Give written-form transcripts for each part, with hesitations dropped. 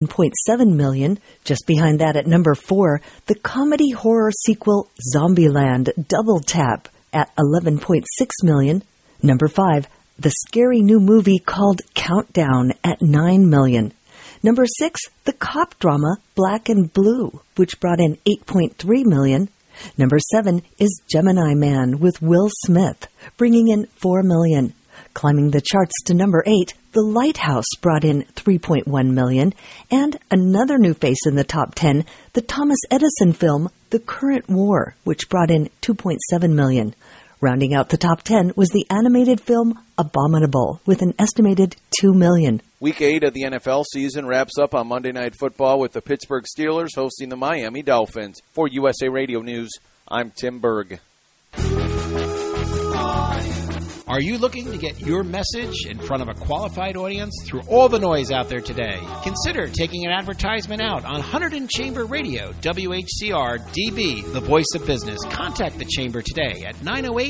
$1.7 million. Just behind that at number 4, the comedy horror sequel Zombieland Double Tap at $11.6 million. Number 5, the scary new movie called Countdown at $9 million. Number 6, the cop drama Black and Blue, which brought in $8.3 million. Number 7 is Gemini Man with Will Smith, bringing in $4 million. Climbing the charts to number 8, The Lighthouse brought in $3.1 million. And another new face in the top 10, the Thomas Edison film The Current War, which brought in $2.7 million. Rounding out the top 10 was the animated film Abominable, with an estimated $2 million. Week 8 of the NFL season wraps up on Monday Night Football with the Pittsburgh Steelers hosting the Miami Dolphins. For USA Radio News, I'm Tim Berg. Are you looking to get your message in front of a qualified audience through all the noise out there today? Consider taking an advertisement out on Hunterdon Chamber Radio, WHCR DB, the voice of business. Contact the Chamber today at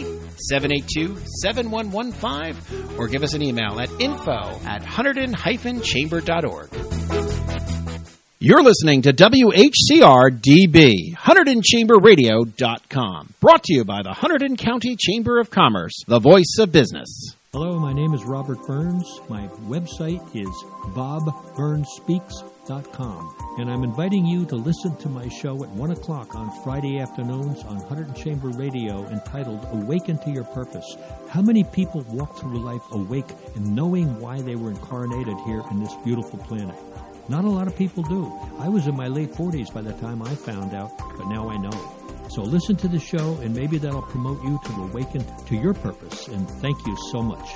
908-782-7115 or give us an email at info@hunterdon-chamber.org. You're listening to WHCR DB, HunterdonChamberRadio.com. Brought to you by the Hunterdon County Chamber of Commerce, the voice of business. Hello, my name is Robert Burns. My website is BobBurnsSpeaks.com. And I'm inviting you to listen to my show at 1 o'clock on Friday afternoons on Hunterdon Chamber Radio entitled Awaken to Your Purpose. How many people walk through life awake and knowing why they were incarnated here in this beautiful planet? Not a lot of people do. I was in my late 40s by the time I found out, but now I know. So listen to the show, and maybe that'll promote you to awaken to your purpose. And thank you so much.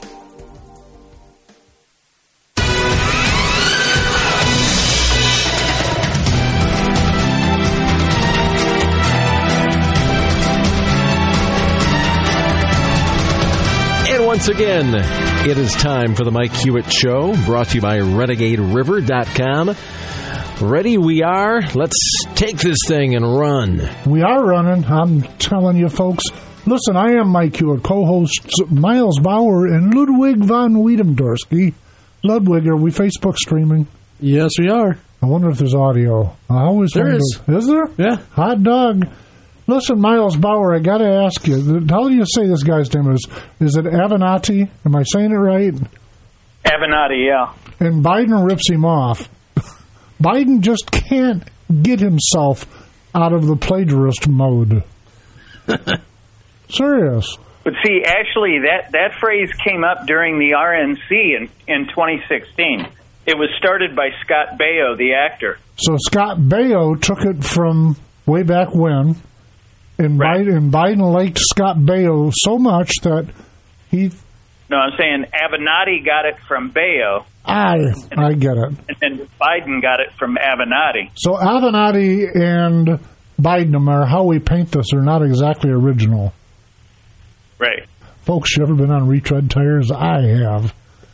And once again, it is time for the Mike Hewitt Show, brought to you by RenegadeRiver.com. Ready we are. Let's take this thing and run. We are running. I'm telling you, folks. Listen, I am Mike Hewitt, co-hosts Miles Bauer and Ludwig von Wiedemdorski. Ludwig, are we Facebook streaming? Yes, we are. I wonder if there's audio. I always there wonder. Is there? Yeah. Hot dog. Listen, Miles Bauer, I got to ask you, how do you say this guy's name is? Is it Avenatti? Am I saying it right? Avenatti, yeah. And Biden rips him off. Biden just can't get himself out of the plagiarist mode. Serious. But see, actually, that phrase came up during the RNC in 2016. It was started by Scott Baio, the actor. So Scott Baio took it from way back when. And, right. Biden liked Scott Baio so much that he... No, I'm saying Avenatti got it from Baio. I get it. And Biden got it from Avenatti. So Avenatti and Biden, no matter how we paint this, are not exactly original. Right. Folks, you ever been on retread tires? I have.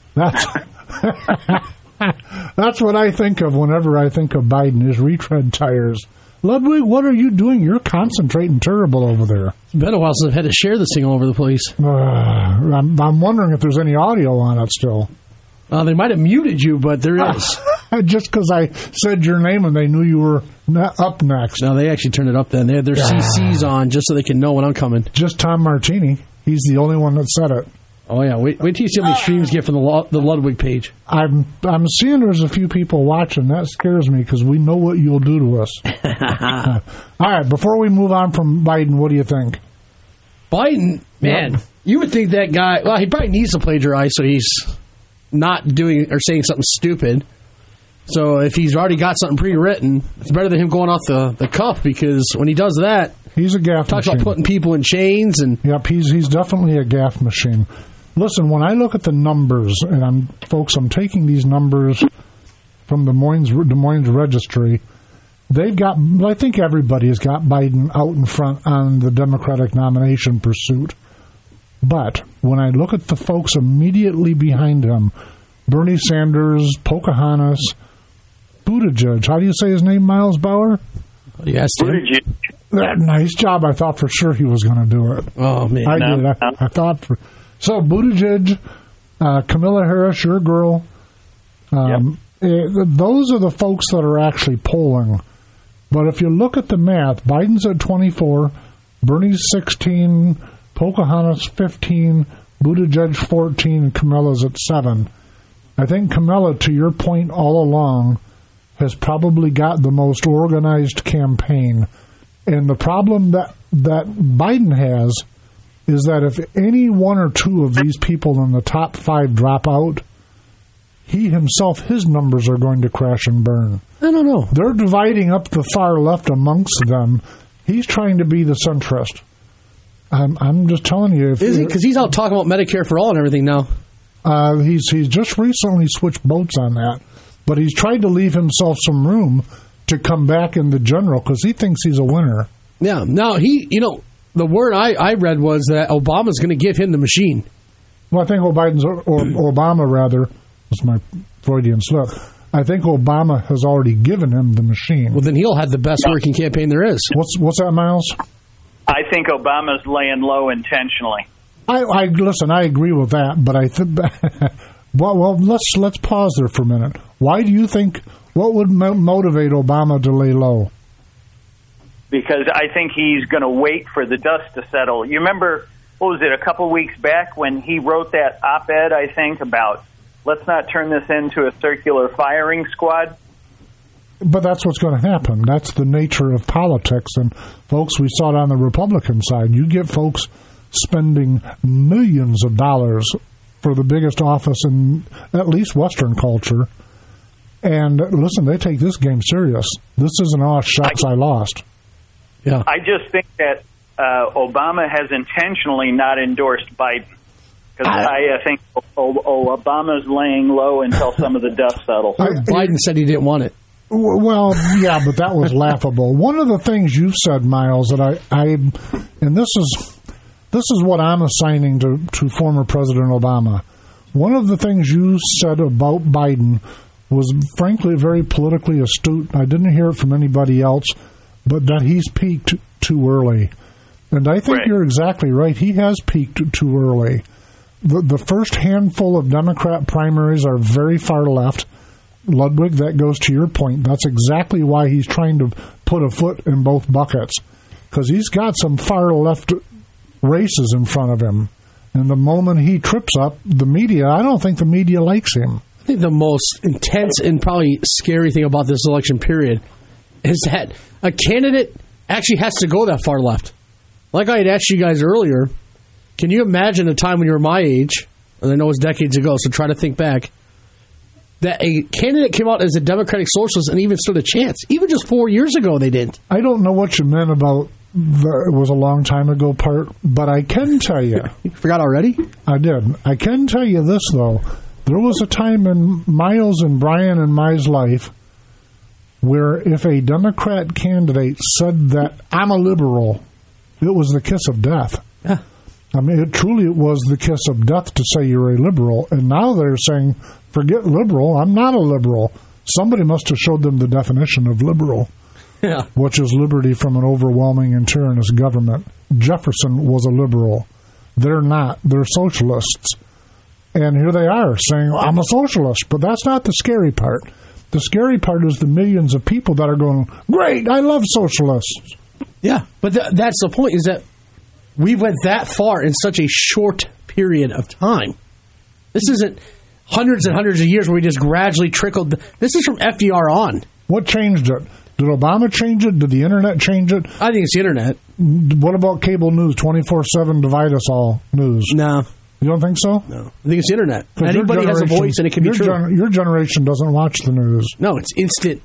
That's what I think of whenever I think of Biden, is retread tires. Ludwig, what are you doing? You're concentrating terrible over there. It's been a while since I've had to share this thing all over the place. I'm wondering if there's any audio on it still. They might have muted you, but there is. Just because I said your name and they knew you were up next. No, they actually turned it up then. They had their CCs on just so they can know when I'm coming. Just Tom Martini. He's the only one that said it. Oh, yeah. Wait till you see how many streams get from the Ludwig page. I'm seeing there's a few people watching. That scares me because we know what you'll do to us. All right, before we move on from Biden, what do you think? Biden, man, you would think that guy, well, he probably needs to plagiarize so he's not doing or saying something stupid. So if he's already got something pre-written, it's better than him going off the cuff, because when he does that, he's a gaff machine. Talks about putting people in chains. And yep, he's definitely a gaff machine. Listen, when I look at the numbers, and I'm taking these numbers from Des Moines Registry. They've got, I think everybody has got Biden out in front on the Democratic nomination pursuit. But when I look at the folks immediately behind him, Bernie Sanders, Pocahontas, Buttigieg. How do you say his name, Miles Bauer? Yes, Buttigieg. Nice job. I thought for sure he was going to do it. Oh, man. I did. I thought so Buttigieg, Kamala Harris, your girl, yep. those are the folks that are actually polling. But if you look at the math, Biden's at 24, Bernie's 16, Pocahontas 15, Buttigieg 14, and Camilla's at 7. I think Camilla, to your point all along, has probably got the most organized campaign. And the problem that Biden has is that if any one or two of these people in the top 5 drop out, he himself, his numbers are going to crash and burn. I don't know. They're dividing up the far left amongst them. He's trying to be the centrist. I'm just telling you. Is he? Because he's out talking about Medicare for all and everything now. He's just recently switched boats on that. But he's tried to leave himself some room to come back in the general because he thinks he's a winner. Yeah. Now, the word I read was that Obama's going to give him the machine. Well, I think Obama, rather, was my Freudian slip. I think Obama has already given him the machine. Well, then he'll have the best working campaign there is. What's that, Miles? I think Obama's laying low intentionally. Listen, I agree with that, but I think well, let's pause there for a minute. Why do you think? What would motivate Obama to lay low? Because I think he's going to wait for the dust to settle. You remember, what was it, a couple weeks back when he wrote that op-ed, I think, about let's not turn this into a circular firing squad? But that's what's going to happen. That's the nature of politics. And, folks, we saw it on the Republican side. You get folks spending millions of dollars for the biggest office in at least Western culture. And, listen, they take this game serious. This isn't, shucks, I lost. Yeah. I just think that Obama has intentionally not endorsed Biden. Because I think Obama's laying low until some of the dust settles. Biden said he didn't want it. Well, yeah, but that was laughable. One of the things you've said, Miles, that and this is what I'm assigning to former President Obama. One of the things you said about Biden was, frankly, very politically astute. I didn't hear it from anybody else, but that he's peaked too early. And I think You're exactly right. He has peaked too early. The first handful of Democrat primaries are very far left. Ludwig, that goes to your point. That's exactly why he's trying to put a foot in both buckets, because he's got some far left races in front of him. And the moment he trips up, I don't think the media likes him. I think the most intense and probably scary thing about this election period is that a candidate actually has to go that far left. Like I had asked you guys earlier, can you imagine a time when you were my age, and I know it was decades ago, so try to think back, that a candidate came out as a Democratic Socialist and even stood a chance? Even just 4 years ago, they didn't. I don't know what you meant about it was a long time ago part, but I can tell you. You forgot already? I did. I can tell you this, though. There was a time in Miles and Brian and my life where if a Democrat candidate said that I'm a liberal, it was the kiss of death. Yeah. I mean, it truly was the kiss of death to say you're a liberal. And now they're saying, forget liberal, I'm not a liberal. Somebody must have showed them the definition of liberal, which is liberty from an overwhelming and tyrannous government. Jefferson was a liberal. They're not. They're socialists. And here they are saying, I'm a socialist. But that's not the scary part. The scary part is the millions of people that are going, great, I love socialists. Yeah, but that's the point, is that we went that far in such a short period of time. This isn't hundreds and hundreds of years where we just gradually trickled. This is from FDR on. What changed it? Did Obama change it? Did the Internet change it? I think it's the Internet. What about cable news, 24/7 divide us all news? No. You don't think so? No. I think it's the Internet. Anybody has a voice and it can be true. Your generation doesn't watch the news. No, it's instant.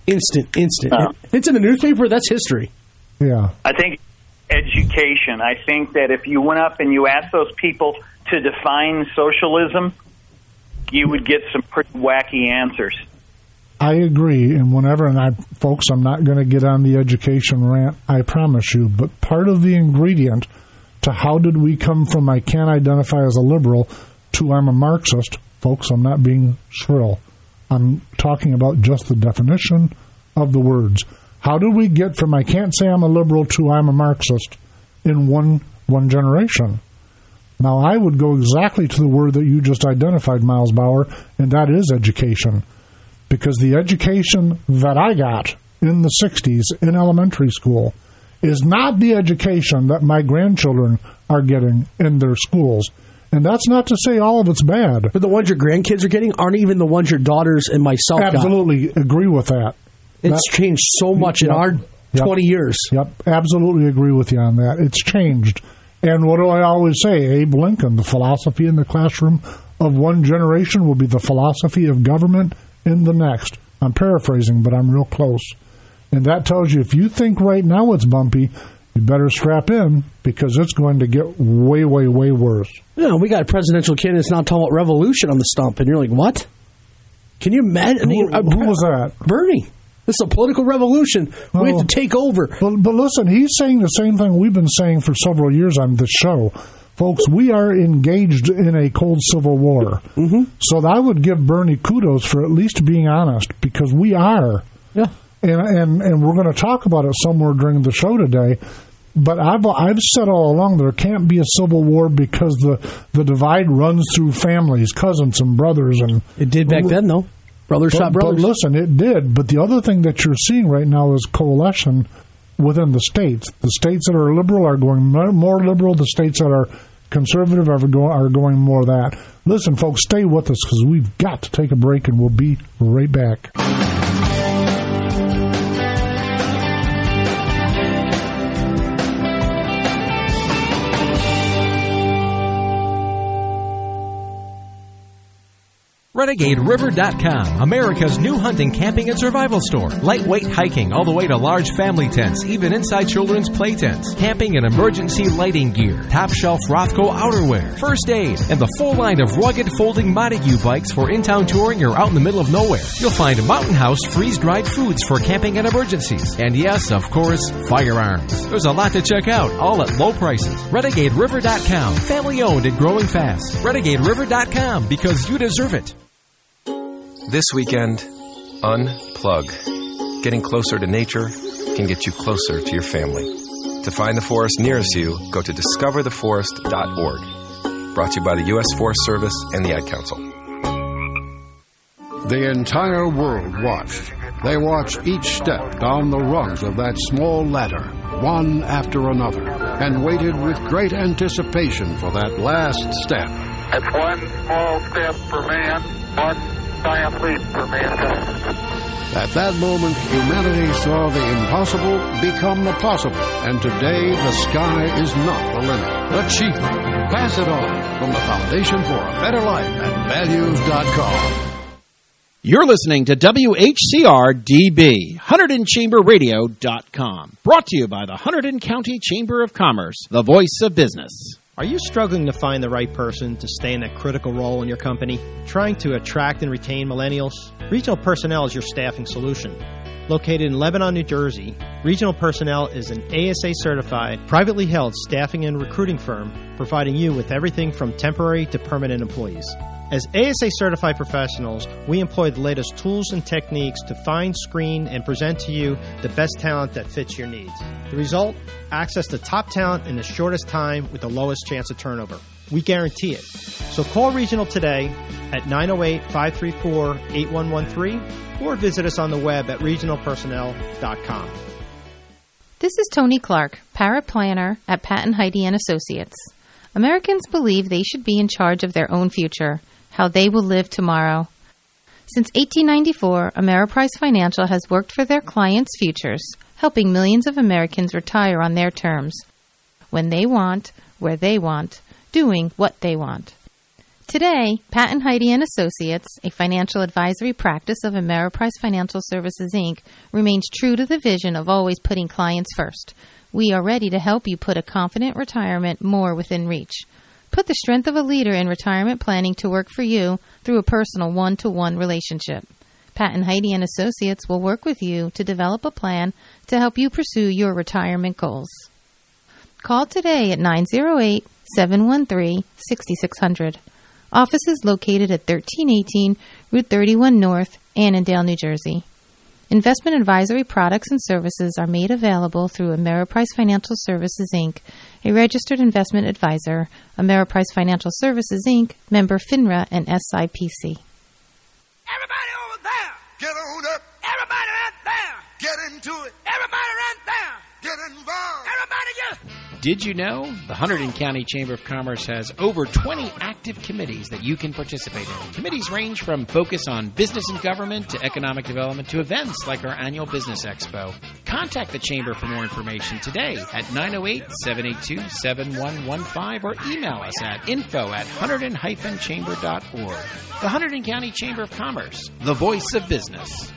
If it's in the newspaper, that's history. Yeah. I think education. I think that if you went up and you asked those people to define socialism, you would get some pretty wacky answers. I agree. And folks, I'm not going to get on the education rant, I promise you. But part of the ingredient to how did we come from I can't identify as a liberal to I'm a Marxist, folks, I'm not being shrill. I'm talking about just the definition of the words. How did we get from I can't say I'm a liberal to I'm a Marxist in one generation? Now, I would go exactly to the word that you just identified, Miles Bauer, and that is education. because the education that I got in the 60s in elementary school is not the education that my grandchildren are getting in their schools. And that's not to say all of it's bad. But the ones your grandkids are getting aren't even the ones your daughters and myself Absolutely got. Agree with that. It's changed so much in our 20 years. Yep, absolutely agree with you on that. It's changed. And what do I always say? Abe Lincoln, the philosophy in the classroom of one generation will be the philosophy of government in the next. I'm paraphrasing, but I'm real close. And that tells you if you think right now it's bumpy, you better strap in because it's going to get way, way, way worse. Yeah, we got presidential candidates now talking about revolution on the stump, and you're like, what? Can you imagine? Who was that? Bernie. This is a political revolution. We have to take over. But listen, he's saying the same thing we've been saying for several years on this show. Folks, we are engaged in a cold civil war. Mm-hmm. So I would give Bernie kudos for at least being honest, because we are. Yeah. And we're going to talk about it somewhere during the show today. But I've said all along there can't be a civil war because the divide runs through families, cousins and brothers. And it did back then, though. Brothers shot brothers. But listen, it did. But the other thing that you're seeing right now is coalition within the states. The states that are liberal are going more liberal. The states that are conservative are going more that. Listen, folks, stay with us because we've got to take a break, and we'll be right back. RenegadeRiver.com, America's new hunting, camping, and survival store. Lightweight hiking all the way to large family tents, even inside children's play tents. Camping and emergency lighting gear. Top shelf Rothko outerwear. First aid. And the full line of rugged folding Montague bikes for in-town touring or out in the middle of nowhere. You'll find Mountain House freeze-dried foods for camping and emergencies. And yes, of course, firearms. There's a lot to check out, all at low prices. RenegadeRiver.com, family owned and growing fast. RenegadeRiver.com, because you deserve it. This weekend, unplug. Getting closer to nature can get you closer to your family. To find the forest nearest you, go to discovertheforest.org. Brought to you by the U.S. Forest Service and the Ad Council. The entire world watched. They watched each step down the rungs of that small ladder, one after another, and waited with great anticipation for that last step. It's one small step for man, one giant leap for mankind. At that moment, humanity saw the impossible become the possible. And today, the sky is not the limit. Achievement. Pass it on from the Foundation for a Better Life at values.com. You're listening to WHCR-DB, HunterdonChamberRadio.com. Brought to you by the Hunterdon County Chamber of Commerce, the voice of business. Are you struggling to find the right person to stay in that critical role in your company? Trying to attract and retain millennials? Regional Personnel is your staffing solution. Located in Lebanon, New Jersey, Regional Personnel is an ASA-certified, privately held staffing and recruiting firm providing you with everything from temporary to permanent employees. As ASA-certified professionals, we employ the latest tools and techniques to find, screen, and present to you the best talent that fits your needs. The result? Access to top talent in the shortest time with the lowest chance of turnover. We guarantee it. So call Regional today at 908-534-8113 or visit us on the web at regionalpersonnel.com. This is Tony Clark, paraplanner at Patton Heidi & Associates. Americans believe they should be in charge of their own future, how they will live tomorrow. Since 1894, Ameriprise Financial has worked for their clients' futures, helping millions of Americans retire on their terms, when they want, where they want, doing what they want. Today, Patton Heidi & Associates, a financial advisory practice of Ameriprise Financial Services, Inc., remains true to the vision of always putting clients first. We are ready to help you put a confident retirement more within reach. Put the strength of a leader in retirement planning to work for you through a personal one-to-one relationship. Patton Heidi & Associates will work with you to develop a plan to help you pursue your retirement goals. Call today at 908-713-6600. Office is located at 1318 Route 31 North, Annandale, New Jersey. Investment advisory products and services are made available through Ameriprise Financial Services, Inc., a registered investment advisor, Ameriprise Financial Services, Inc., member FINRA and SIPC. Everybody over there, to it. Everybody run down. Get involved. Everybody get. Did you know the Hunterdon County Chamber of Commerce has over 20 active committees that you can participate in? Committees range from focus on business and government to economic development to events like our annual Business Expo. Contact the Chamber for more information today at 908-782-7115 or email us at info@hunterdon-chamber.org. The Hunterdon County Chamber of Commerce, the voice of business.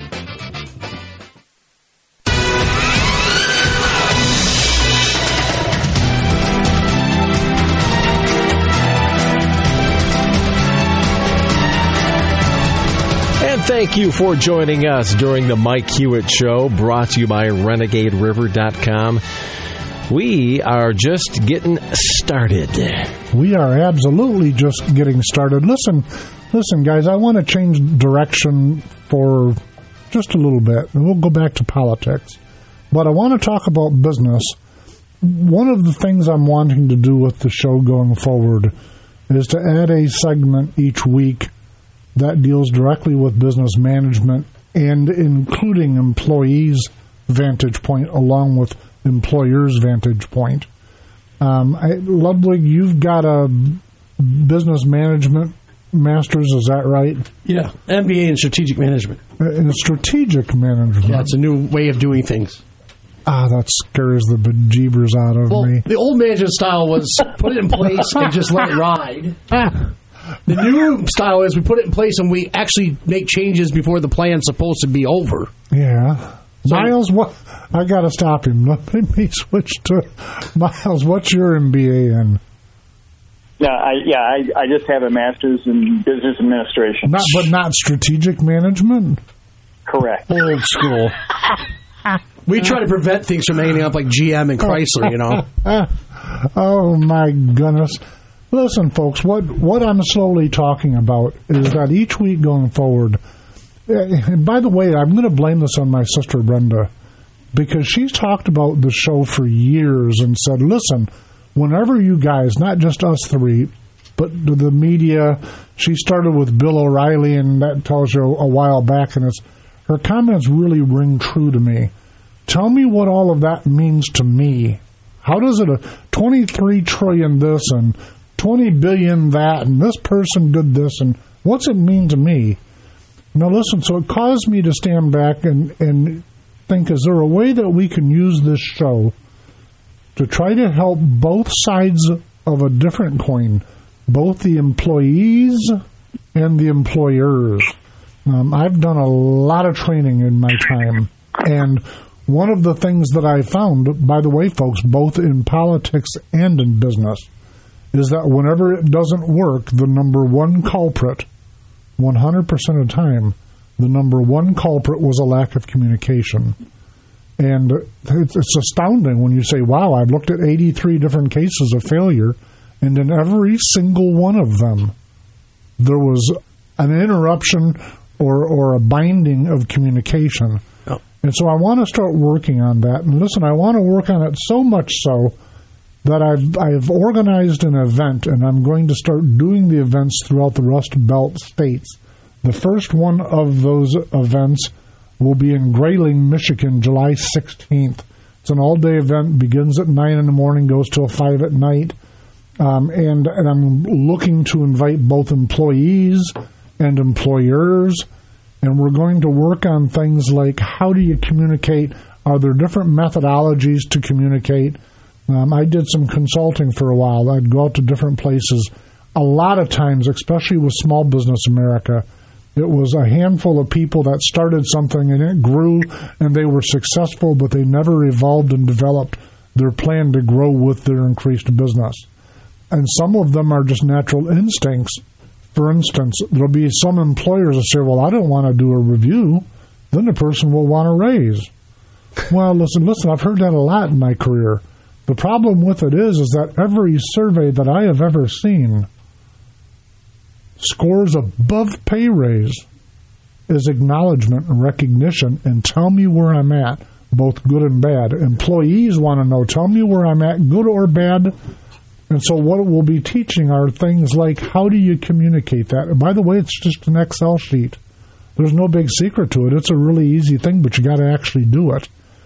And thank you for joining us during the Mike Hewitt Show, brought to you by RenegadeRiver.com. We are just getting started. We are absolutely just getting started. Listen, guys, I want to change direction for just a little bit. We'll go back to politics. But I want to talk about business. One of the things I'm wanting to do with the show going forward is to add a segment each week that deals directly with business management and including employees' vantage point along with employers' vantage point. Ludwig, you've got a business management master's, is that right? Yeah, MBA in strategic management. In strategic management? Yeah, it's a new way of doing things. That scares the bejeebers out of me. The old management style was put it in place and just let it ride. The new style is we put it in place and we actually make changes before the plan's supposed to be over. Yeah. So, Miles, what? I got to stop him. Let me switch to Miles. What's your MBA in? I just have a master's in business administration. But not strategic management? Correct. Old school. We try to prevent things from ending up like GM and Chrysler, you know. Oh, my goodness. Listen, folks, what I'm slowly talking about is that each week going forward, and by the way, I'm going to blame this on my sister Brenda, because she's talked about the show for years and said, listen, whenever you guys, not just us three, but the media, she started with Bill O'Reilly, and that tells you a while back, and her comments really ring true to me. Tell me what all of that means to me. How does it, 23 trillion this and 20 billion that, and this person did this, and what's it mean to me? Now listen, so it caused me to stand back and think, is there a way that we can use this show to try to help both sides of a different coin, both the employees and the employers? I've done a lot of training in my time, and one of the things that I found, by the way, folks, both in politics and in business, is that whenever it doesn't work, the number one culprit, 100% of the time, the number one culprit was a lack of communication. And it's astounding when you say, wow, I've looked at 83 different cases of failure, and in every single one of them, there was an interruption or a binding of communication. Oh. And so I want to start working on that. And listen, I want to work on it so much so that I've organized an event, and I'm going to start doing the events throughout the Rust Belt states. The first one of those events will be in Grayling, Michigan, July 16th. It's an all-day event, begins at 9 in the morning, goes till 5 at night. And I'm looking to invite both employees and employers, and we're going to work on things like how do you communicate? Are there different methodologies to communicate? I did some consulting for a while. I'd go out to different places. A lot of times, especially with Small Business America, it was a handful of people that started something and it grew and they were successful, but they never evolved and developed their plan to grow with their increased business. And some of them are just natural instincts. For instance, there'll be some employers that say, well, I don't want to do a review. Then the person will want to raise. Well, listen, I've heard that a lot in my career. The problem with it is that every survey that I have ever seen scores above pay raise is acknowledgement and recognition and tell me where I'm at, both good and bad. Employees want to know, tell me where I'm at, good or bad. And so what we'll be teaching are things like how do you communicate that? And by the way, it's just an Excel sheet. There's no big secret to it. It's a really easy thing, but you got to actually do it.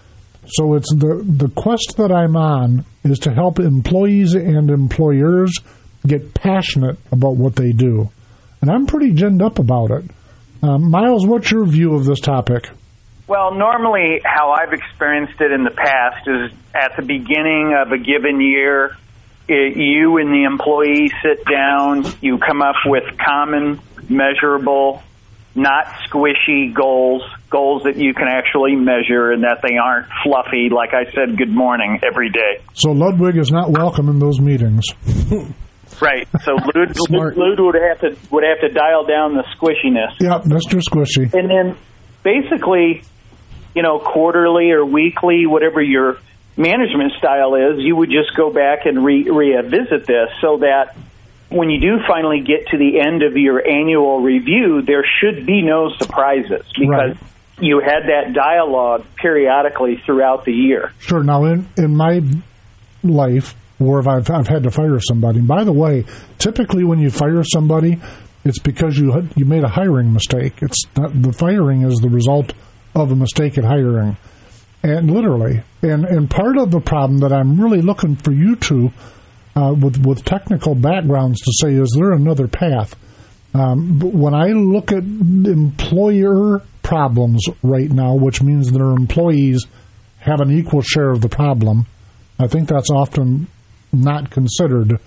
So it's the quest that I'm on is to help employees and employers get passionate about what they do. And I'm pretty ginned up about it. Miles, what's your view of this topic? Well, normally how I've experienced it in the past is at the beginning of a given year, you and the employee sit down, you come up with common, measurable, not squishy goals that you can actually measure and that they aren't fluffy, like I said, good morning every day. So Ludwig is not welcome in those meetings. Right. So Lud would have to dial down the squishiness. Yep, Mr. Squishy. And then basically, quarterly or weekly, whatever your management style is, you would just go back and revisit this so that when you do finally get to the end of your annual review, there should be no surprises because you had that dialogue periodically throughout the year. Sure. Now, in my life, where I've had to fire somebody, and by the way, typically when you fire somebody, it's because you made a hiring mistake. It's not, the firing is the result of a mistake at hiring, and literally. And part of the problem that I'm really looking for you to, with technical backgrounds, to say, is there another path? But when I look at employer problems right now, which means their employees have an equal share of the problem, I think that's often not considered.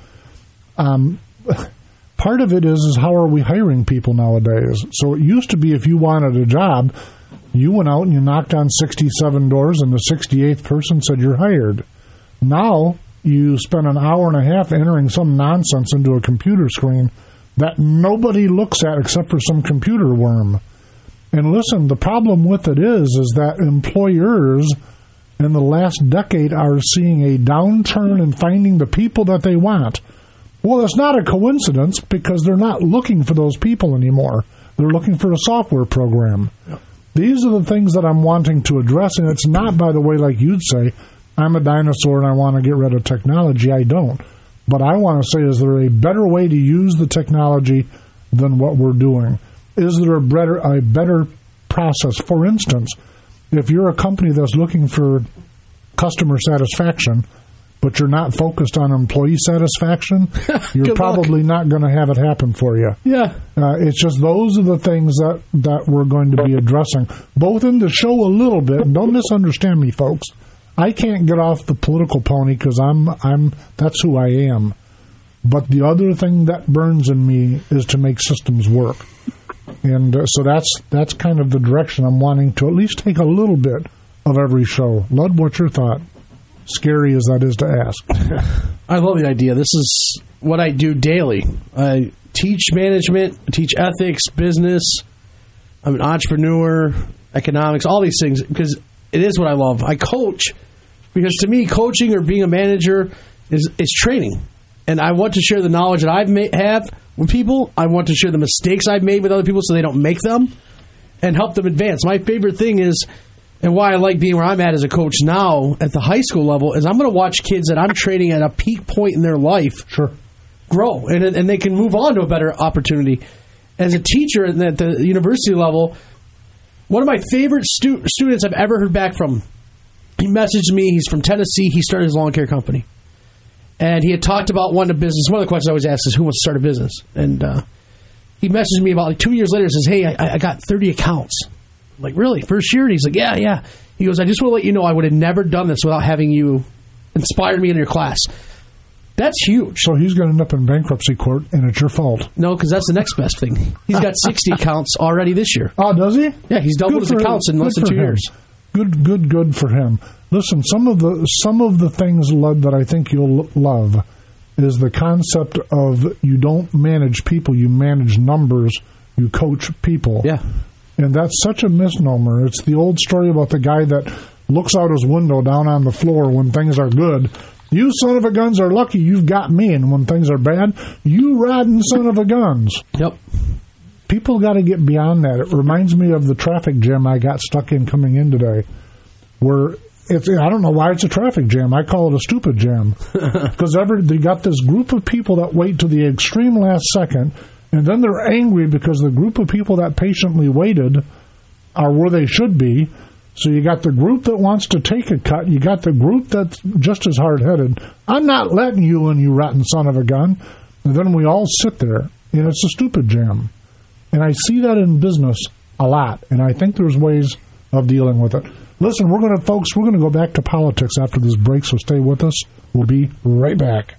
Part of it is how are we hiring people nowadays? So it used to be if you wanted a job, you went out and you knocked on 67 doors and the 68th person said you're hired. Now you spend an hour and a half entering some nonsense into a computer screen that nobody looks at except for some computer worm. And listen, the problem with it is that employers in the last decade are seeing a downturn in finding the people that they want. Well, it's not a coincidence because they're not looking for those people anymore. They're looking for a software program. Yep. These are the things that I'm wanting to address, and it's not, by the way, like you'd say, I'm a dinosaur and I want to get rid of technology. I don't. But I want to say, is there a better way to use the technology than what we're doing? Is there a better process? For instance, if you're a company that's looking for customer satisfaction, but you're not focused on employee satisfaction, you're probably not going to have it happen for you. Yeah. It's just those are the things that we're going to be addressing, both in the show a little bit. And don't misunderstand me, folks. I can't get off the political pony because that's who I am. But the other thing that burns in me is to make systems work. And so that's kind of the direction I'm wanting to at least take a little bit of every show. Lud, what's your thought? Scary as that is to ask. I love the idea. This is what I do daily. I teach management, I teach ethics, business. I'm an entrepreneur, economics, all these things, because it is what I love. I coach because to me, coaching or being a manager is training. And I want to share the knowledge that I have with people. I want to share the mistakes I've made with other people so they don't make them and help them advance. My favorite thing is, and why I like being where I'm at as a coach now at the high school level, is I'm going to watch kids that I'm training at a peak point in their life grow, and they can move on to a better opportunity. As a teacher at the university level, one of my favorite students I've ever heard back from, he messaged me. He's from Tennessee. He started his lawn care company. And he had talked about wanting a business. One of the questions I always ask is, who wants to start a business? And he messaged me about 2 years later and says, hey, I got 30 accounts. I'm like, really? First year? And he's like, yeah. He goes, I just want to let you know I would have never done this without having you inspire me in your class. That's huge. So he's going to end up in bankruptcy court, and it's your fault. No, because that's the next best thing. He's got 60 accounts already this year. Oh, does he? Yeah, he's doubled his accounts in less than 2 years. Good for him. Listen, some of the things, Lud, that I think you'll love is the concept of you don't manage people, you manage numbers, you coach people. Yeah. And that's such a misnomer. It's the old story about the guy that looks out his window down on the floor when things are good. You son of a guns are lucky you've got me, and when things are bad, you rotten son of a guns. Yep. People got to get beyond that. It reminds me of the traffic jam I got stuck in coming in today, where I don't know why it's a traffic jam. I call it a stupid jam. Because they got this group of people that wait to the extreme last second, and then they're angry because the group of people that patiently waited are where they should be. So you got the group that wants to take a cut. You got the group that's just as hard-headed. I'm not letting you in, you rotten son of a gun. And then we all sit there, and it's a stupid jam. And I see that in business a lot, and I think there's ways of dealing with it. Listen, we're going to go back to politics after this break, so stay with us. We'll be right back.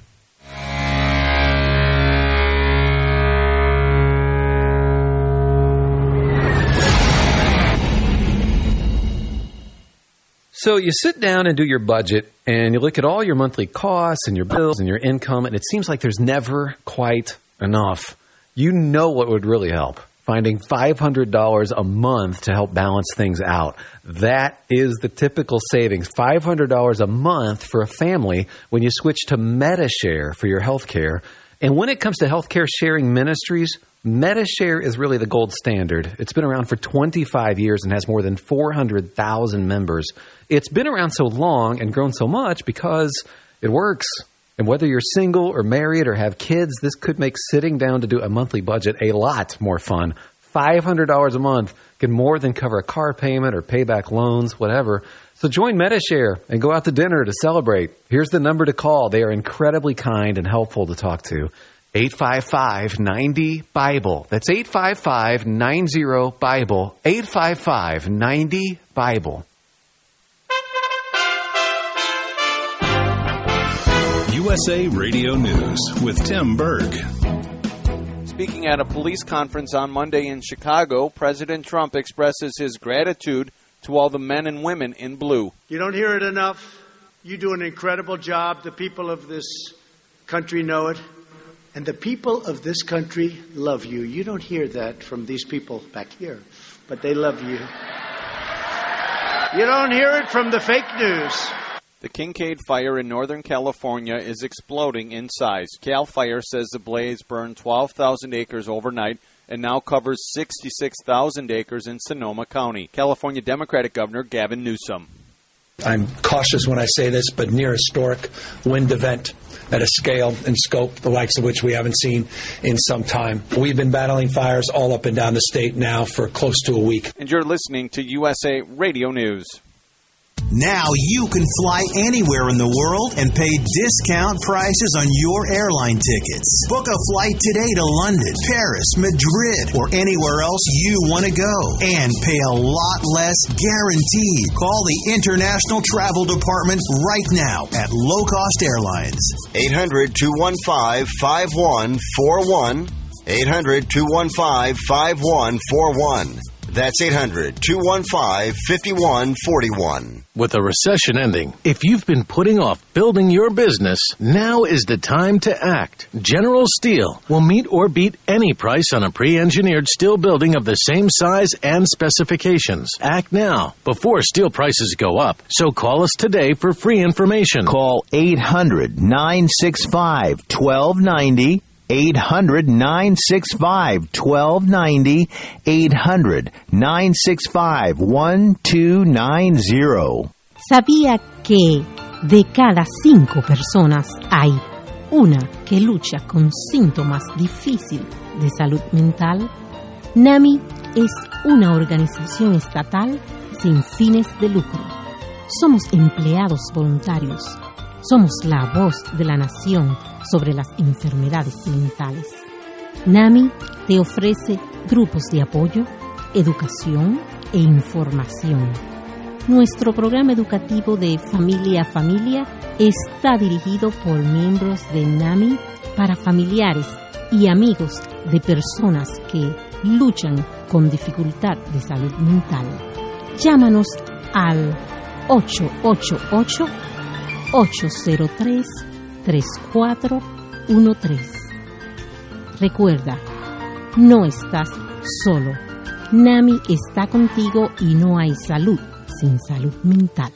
So you sit down and do your budget, and you look at all your monthly costs and your bills and your income, and it seems like there's never quite enough. You know what would really help? Finding $500 a month to help balance things out. That is the typical savings, $500 a month for a family when you switch to Medi-Share for your health care. And when it comes to healthcare sharing ministries, Medi-Share is really the gold standard. It's been around for 25 years and has more than 400,000 members. It's been around so long and grown so much because it works. And whether you're single or married or have kids, this could make sitting down to do a monthly budget a lot more fun. $500 a month can more than cover a car payment or pay back loans, whatever. So join Medi-Share and go out to dinner to celebrate. Here's the number to call. They are incredibly kind and helpful to talk to. 855-90-BIBLE. That's 855-90-BIBLE. 855-90-BIBLE. USA Radio News with Tim Berg. Speaking at a police conference on Monday in Chicago, President Trump expresses his gratitude to all the men and women in blue. You don't hear it enough. You do an incredible job. The people of this country know it. And the people of this country love you. You don't hear that from these people back here, but they love you. You don't hear it from the fake news. The Kincaid fire in Northern California is exploding in size. CAL FIRE says the blaze burned 12,000 acres overnight and now covers 66,000 acres in Sonoma County. California Democratic Governor Gavin Newsom. I'm cautious when I say this, but near historic wind event at a scale and scope the likes of which we haven't seen in some time. We've been battling fires all up and down the state now for close to a week. And you're listening to USA Radio News. Now you can fly anywhere in the world and pay discount prices on your airline tickets. Book a flight today to London, Paris, Madrid, or anywhere else you want to go. And pay a lot less guaranteed. Call the International Travel Department right now at Low Cost Airlines. 800-215-5141. 800-215-5141. That's 800-215-5141. With a recession ending, if you've been putting off building your business, now is the time to act. General Steel will meet or beat any price on a pre-engineered steel building of the same size and specifications. Act now, before steel prices go up. So call us today for free information. Call 800-965-1290. 800-965-1290, 800-965-1290. ¿Sabía que de cada 5 personas hay una que lucha con síntomas difíciles de salud mental? NAMI es una organización estatal sin fines de lucro. Somos empleados voluntarios. Somos la voz de la nación sobre las enfermedades mentales. NAMI te ofrece grupos de apoyo, educación e información. Nuestro programa educativo de Familia a Familia está dirigido por miembros de NAMI para familiares y amigos de personas que luchan con dificultad de salud mental. Llámanos al 888-803-3413. Recuerda, no estás solo. NAMI está contigo y no hay salud sin salud mental.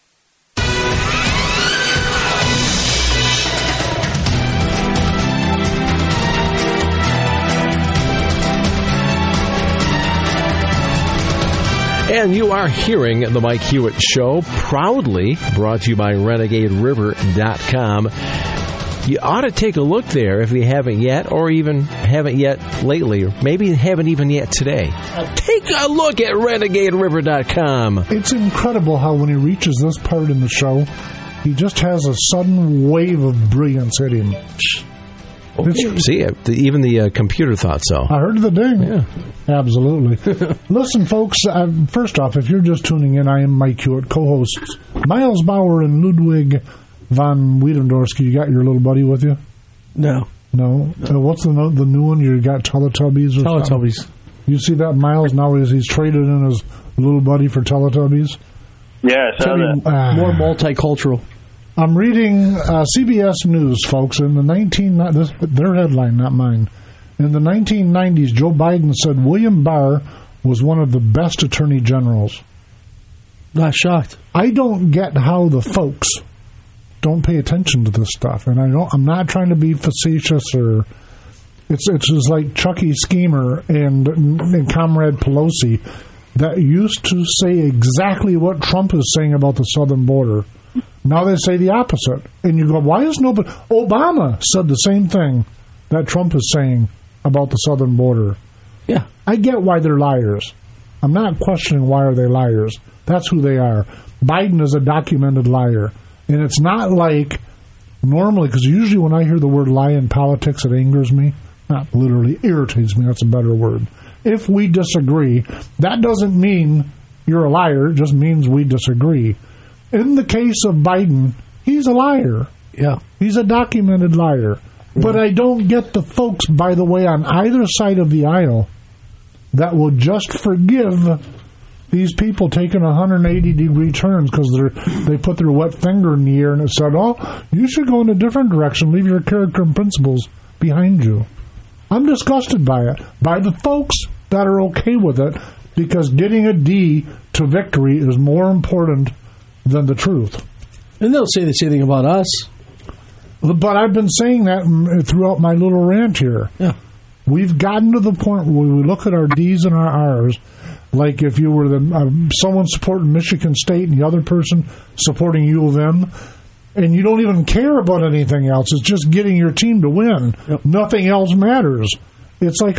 And you are hearing the Mike Hewitt Show, proudly brought to you by RenegadeRiver.com. You ought to take a look there if you haven't yet, or even haven't yet lately, or maybe haven't even yet today. Take take a look at RenegadeRiver.com. It's incredible how when he reaches this part in the show, he just has a sudden wave of brilliance hit him. See, even the computer thought so. I heard the ding. Yeah. Absolutely. Listen, folks, first off, if you're just tuning in, I am Mike Hewitt, co-hosts Miles Bauer and Ludwig von Wiedendorski. You got your little buddy with you? No. What's the new one? You got Teletubbies? Or Teletubbies. Something? You see that, Miles? Now he's traded in his little buddy for Teletubbies? Yeah, I saw that. More multicultural. I'm reading CBS News, folks. In the their headline, not mine. In the 1990s, Joe Biden said William Barr was one of the best attorney generals. Not shocked. I don't get how the folks don't pay attention to this stuff, and I'm not trying to be facetious or. It's just like Chucky Schemer and Comrade Pelosi that used to say exactly what Trump is saying about the southern border. Now they say the opposite. And you go, why is nobody... Obama said the same thing that Trump is saying about the southern border. Yeah. I get why they're liars. I'm not questioning why are they liars. That's who they are. Biden is a documented liar. And it's not like normally, because usually when I hear the word lie in politics, it angers me. Not literally, irritates me. That's a better word. If we disagree, that doesn't mean you're a liar. It just means we disagree. In the case of Biden, he's a liar. Yeah. He's a documented liar. Yeah. But I don't get the folks, by the way, on either side of the aisle that will just forgive these people taking 180-degree turns because they put their wet finger in the air and it said, oh, you should go in a different direction. Leave your character and principles behind you. I'm disgusted by it. By the folks that are okay with it because getting a D to victory is more important than the truth. And they'll say the same thing about us. But I've been saying that throughout my little rant here. Yeah. We've gotten to the point where we look at our D's and our R's like if you were someone supporting Michigan State and the other person supporting U of M, and you don't even care about anything else. It's just getting your team to win. Yep. Nothing else matters. It's like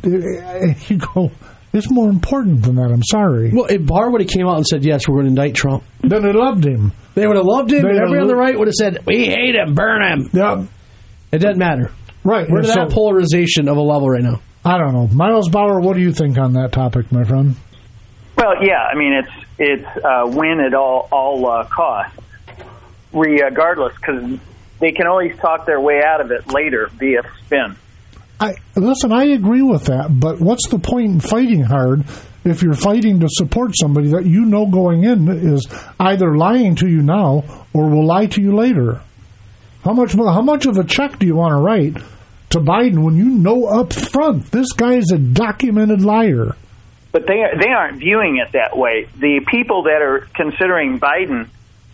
you go... It's more important than that. I'm sorry. Well, if Barr would have came out and said, yes, we're going to indict Trump. Then they loved him. They would have loved him, and everybody on the right would have said, we hate him, burn him. Yeah. It doesn't matter. Right. We're to that polarization of a level right now. I don't know. Miles Bauer, what do you think on that topic, my friend? Well, yeah, I mean, it's win at all costs, regardless, because they can always talk their way out of it later via spin. Listen, I agree with that, but what's the point in fighting hard if you're fighting to support somebody that you know going in is either lying to you now or will lie to you later? How much of a check do you want to write to Biden when you know up front this guy is a documented liar? But they aren't viewing it that way. The people that are considering Biden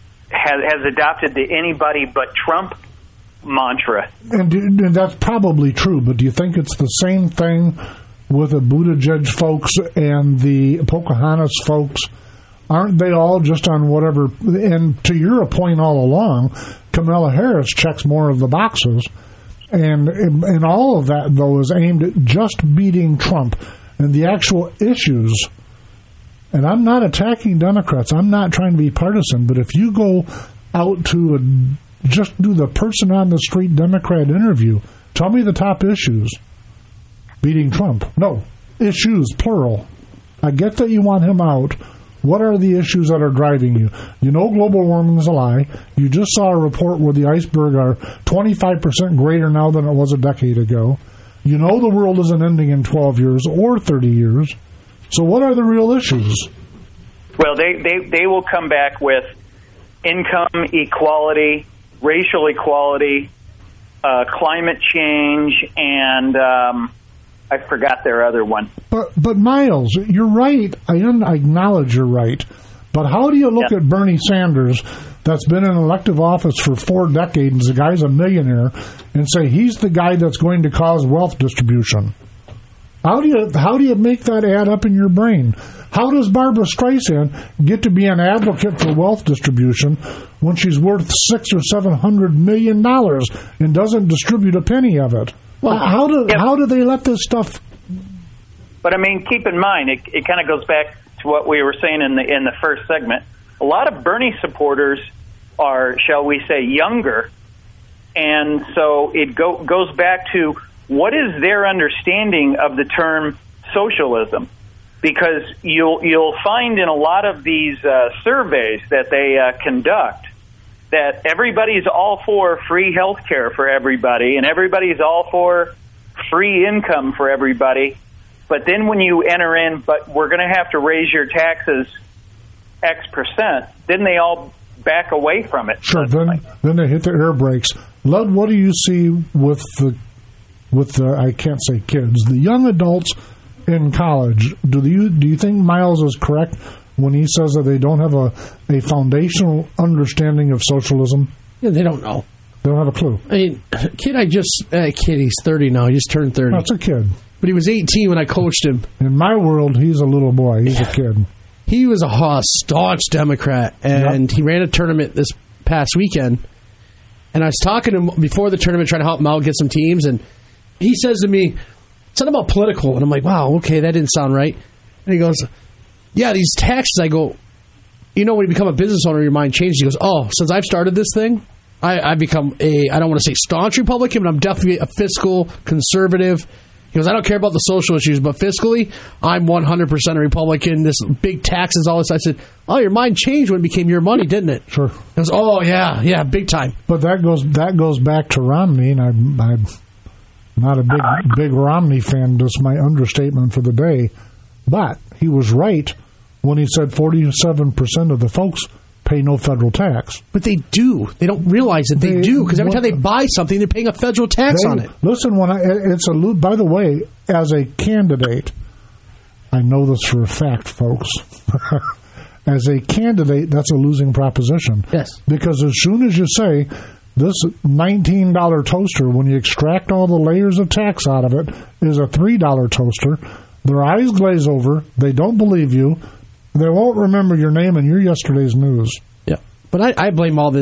has adopted the anybody but Trump mantra. And that's probably true, but do you think it's the same thing with the Buttigieg folks and the Pocahontas folks? Aren't they all just on whatever? And to your point all along, Kamala Harris checks more of the boxes. And all of that, though, is aimed at just beating Trump. And the actual issues, and I'm not attacking Democrats. I'm not trying to be partisan, but if you go out to just do the person on the street Democrat interview. Tell me the top issues. Beating Trump. No. Issues, plural. I get that you want him out. What are the issues that are driving you? You know global warming is a lie. You just saw a report where the iceberg are 25% greater now than it was a decade ago. You know the world isn't ending in 12 years or 30 years. So what are the real issues? Well, they will come back with income equality, racial equality, climate change, and I forgot their other one. But Miles, you're right. I acknowledge you're right. But how do you look at Bernie Sanders, that's been in elective office for 4 decades, the guy's a millionaire, and say he's the guy that's going to cause wealth distribution? How do you make that add up in your brain? How does Barbara Streisand get to be an advocate for wealth distribution when she's worth $600 or $700 million and doesn't distribute a penny of it? Well, how do they let this stuff But I mean, keep in mind, it kind of goes back to what we were saying in the first segment. A lot of Bernie supporters are, shall we say, younger, and so it goes back to what is their understanding of the term socialism. Because you'll find in a lot of these surveys that they conduct that everybody's all for free health care for everybody, and everybody's all for free income for everybody. But then when you enter in, but we're going to have to raise your taxes X%, then they all back away from it. Sure, then they hit the air brakes. Lud, what do you see with the I can't say kids, the young adults in college? Do you think Miles is correct when he says that they don't have a foundational understanding of socialism? Yeah, they don't know. They don't have a clue. I mean, he's 30 now. He just turned 30. That's a kid. But he was 18 when I coached him. In my world, he's a little boy. He's a kid. He was a staunch Democrat, and he ran a tournament this past weekend. And I was talking to him before the tournament, trying to help him out, get some teams, and he says to me, something about political. And I'm like, wow, okay, that didn't sound right. And he goes, yeah, these taxes. I go, when you become a business owner, your mind changes. He goes, oh, since I've started this thing, I've become I don't want to say staunch Republican, but I'm definitely a fiscal conservative. He goes, I don't care about the social issues, but fiscally, I'm 100% a Republican. This big taxes, all this. I said, oh, your mind changed when it became your money, didn't it? Sure. He goes, oh, yeah, big time. But that goes back to Romney, and I'm not a big Romney fan. That's my understatement for the day. But he was right when he said 47% of the folks pay no federal tax. But they do. They don't realize that they do, because every time they buy something, they're paying a federal tax on it. Listen, by the way, as a candidate, I know this for a fact, folks. As a candidate, that's a losing proposition. Yes. Because as soon as you say, this $19 toaster, when you extract all the layers of tax out of it, is a $3 toaster, their eyes glaze over, they don't believe you, they won't remember your name and your yesterday's news. Yeah. But I blame all of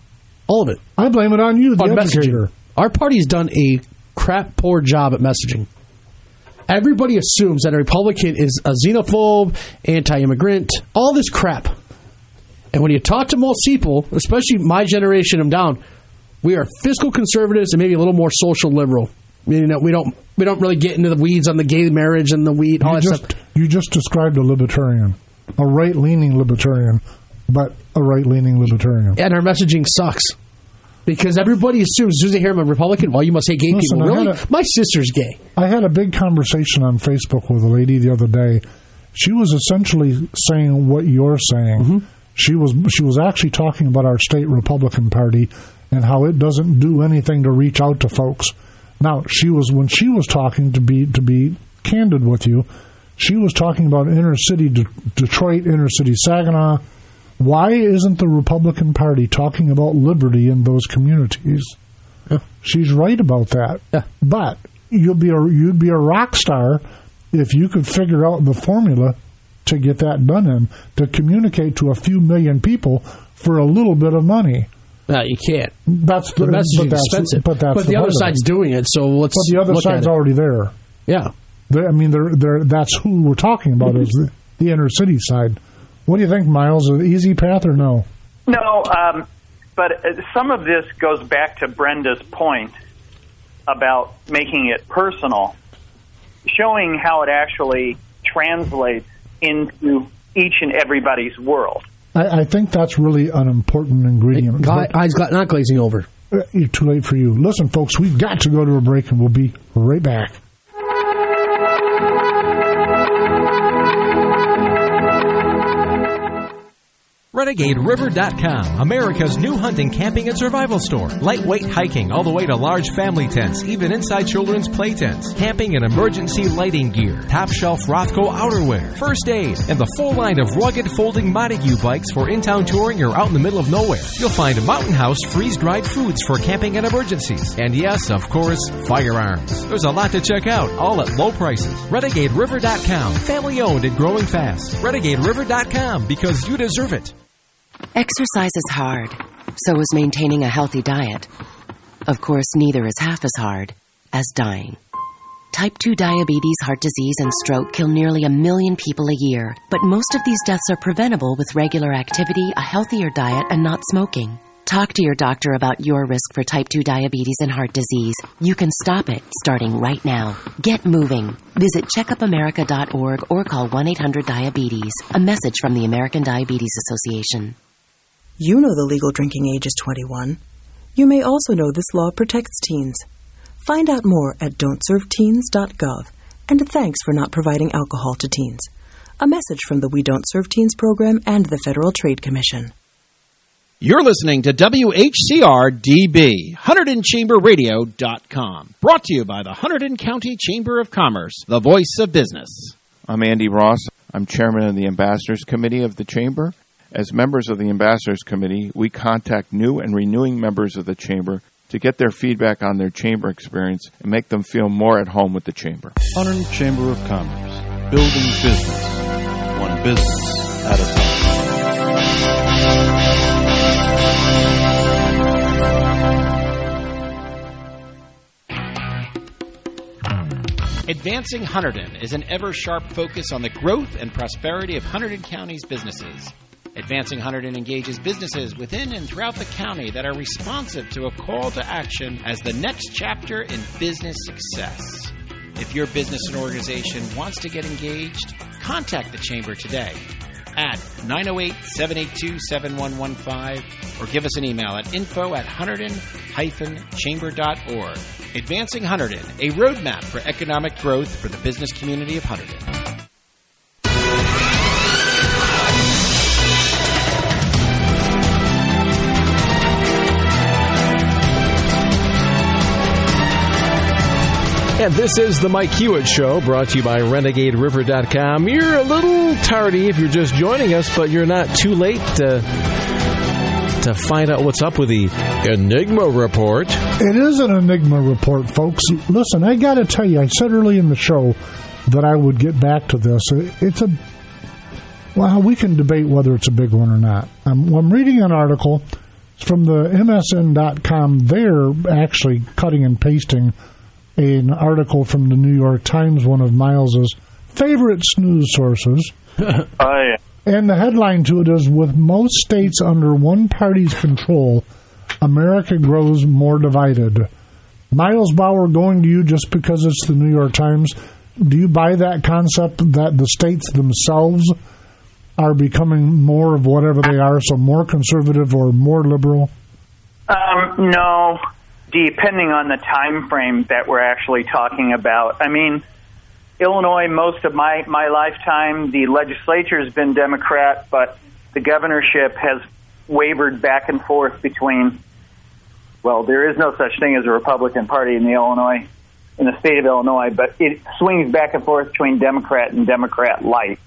it. I blame it on you, the educator. Messaging. Our party's done a poor job at messaging. Everybody assumes that a Republican is a xenophobe, anti-immigrant, all this crap. And when you talk to most people, especially my generation and down, we are fiscal conservatives and maybe a little more social liberal. Meaning that we don't really get into the weeds on the gay marriage and the weed, all that stuff. You just described a libertarian. A right-leaning libertarian, but a right-leaning libertarian. And our messaging sucks. Because everybody assumes, as soon as they hear I'm a Republican, well, you must hate gay people. Really? My sister's gay. I had a big conversation on Facebook with a lady the other day. She was essentially saying what you're saying. Mm-hmm. She was actually talking about our state Republican Party and how it doesn't do anything to reach out to folks. Now, when she was talking, to be candid with you, she was talking about inner city Detroit, inner city Saginaw. Why isn't the Republican Party talking about liberty in those communities? Yeah. She's right about that. Yeah. But you'd be a rock star if you could figure out the formula to get that done in, to communicate to a few million people for a little bit of money. No, you can't. That's the messaging is expensive. But the other side's doing it, so let's. But the other side's already there. Yeah. That's who we're talking about, is the inner city side. What do you think, Miles? An easy path or no? No, but some of this goes back to Brenda's point about making it personal, showing how it actually translates into each and everybody's world. I think that's really an important ingredient. Eyes not glazing over. Too late for you. Listen, folks, we've got to go to a break, and we'll be right back. RenegadeRiver.com, America's new hunting, camping, and survival store. Lightweight hiking all the way to large family tents, even inside children's play tents. Camping and emergency lighting gear. Top shelf Rothco outerwear. First aid. And the full line of rugged folding Montague bikes for in-town touring or out in the middle of nowhere. You'll find Mountain House freeze-dried foods for camping and emergencies. And yes, of course, firearms. There's a lot to check out, all at low prices. RenegadeRiver.com. Family owned and growing fast. RenegadeRiver.com, because you deserve it. Exercise is hard, so is maintaining a healthy diet. Of course, neither is half as hard as dying. Type 2 diabetes, heart disease, and stroke kill nearly 1 million people a year, but most of these deaths are preventable with regular activity, a healthier diet, and not smoking. Talk to your doctor about your risk for type 2 diabetes and heart disease. You can stop it starting right now. Get moving. Visit checkupamerica.org or call 1-800-DIABETES. A message from the American Diabetes Association. You know the legal drinking age is 21. You may also know this law protects teens. Find out more at don'tserveteens.gov. And thanks for not providing alcohol to teens. A message from the We Don't Serve Teens program and the Federal Trade Commission. You're listening to WHCR-DB, HunterdonChamberRadio.com. Brought to you by the Hunterdon County Chamber of Commerce, the voice of business. I'm Andy Ross. I'm chairman of the Ambassadors Committee of the Chamber. As members of the Ambassadors Committee, we contact new and renewing members of the Chamber to get their feedback on their Chamber experience and make them feel more at home with the Chamber. Hunterdon Chamber of Commerce, building business, one business at a time. Advancing Hunterdon is an ever-sharp focus on the growth and prosperity of Hunterdon County's businesses. Advancing Hunterdon engages businesses within and throughout the county that are responsive to a call to action as the next chapter in business success. If your business and organization wants to get engaged, contact the Chamber today at 908-782-7115 or give us an email at info@hunterdon-chamber.org. Advancing Hunterdon, a roadmap for economic growth for the business community of Hunterdon. And this is the Mike Hewitt Show, brought to you by RenegadeRiver.com. You're a little tardy if you're just joining us, but you're not too late to find out what's up with the Enigma Report. It is an Enigma Report, folks. Listen, I got to tell you, I said early in the show that I would get back to this. Well, we can debate whether it's a big one or not. I'm reading an article from the MSN.com. They're actually cutting and pasting an article from the New York Times, one of Miles's favorite news sources. Oh, yeah. And the headline to it is, with most states under one party's control, America grows more divided. Miles Bauer, going to you just because it's the New York Times. Do you buy that concept that the states themselves are becoming more of whatever they are, so more conservative or more liberal? No. Depending on the time frame that we're actually talking about. I mean, Illinois, most of my lifetime, the legislature has been Democrat, but the governorship has wavered back and forth between, well, there is no such thing as a Republican Party in the state of Illinois, but it swings back and forth between Democrat and Democrat-like.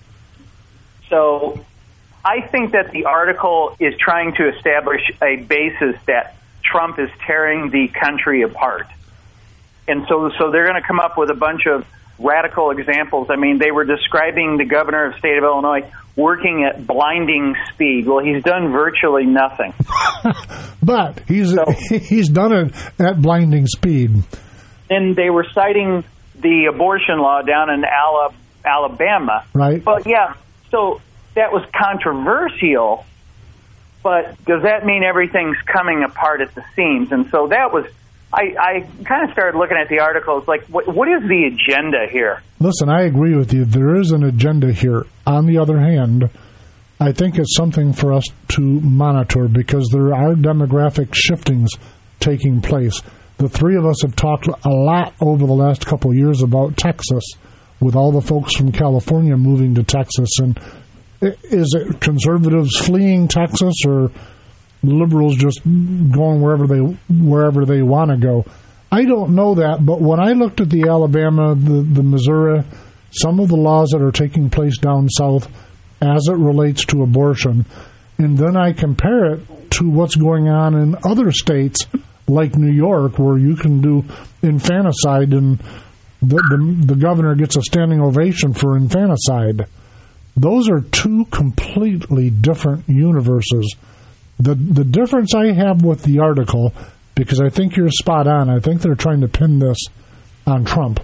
So I think that the article is trying to establish a basis that Trump is tearing the country apart. And so they're going to come up with a bunch of radical examples. I mean, they were describing the governor of the state of Illinois working at blinding speed. Well, he's done virtually nothing. But he's done it at blinding speed. And they were citing the abortion law down in Alabama. Right. But, yeah, so that was controversial. But does that mean everything's coming apart at the seams? And so that was, I kind of started looking at the articles like, what is the agenda here? Listen, I agree with you. There is an agenda here. On the other hand, I think it's something for us to monitor because there are demographic shiftings taking place. The three of us have talked a lot over the last couple of years about Texas, with all the folks from California moving to Texas. And is it conservatives fleeing Texas or liberals just going wherever they want to go? I don't know that, but when I looked at the Alabama, the Missouri, some of the laws that are taking place down south as it relates to abortion, and then I compare it to what's going on in other states like New York, where you can do infanticide and the governor gets a standing ovation for infanticide. Those are two completely different universes. The difference I have with the article, because I think you're spot on, I think they're trying to pin this on Trump,